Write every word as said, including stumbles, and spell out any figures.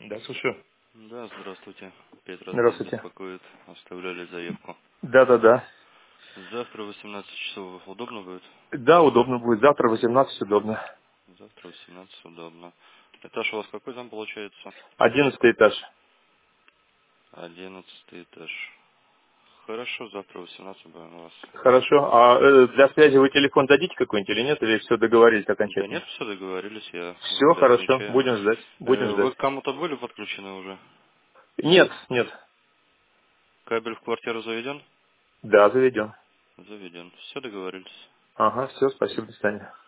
Да, слушаю. Да, здравствуйте. Петр вас Здравствуйте. беспокоит. Оставляли заявку. Да, да, да. Завтра в восемнадцать часов удобно будет? Да, удобно будет. Завтра восемнадцать удобно. Завтра в восемнадцать удобно. Этаж у вас какой там получается? Одиннадцатый этаж. Одиннадцатый этаж. Хорошо, завтра в восемнадцать будем у вас. Хорошо. А э, для связи вы телефон дадите какой-нибудь или нет? Или все договорились Да нет, окончательно? все договорились, я у Все себя хорошо. отмечаю. Будем ждать. Будем Э, Вы ждать. к кому-то были подключены уже? Нет, нет. Кабель в квартиру заведен? Да, заведем. Заведен. Все договорились. Ага, все, спасибо, до свидания.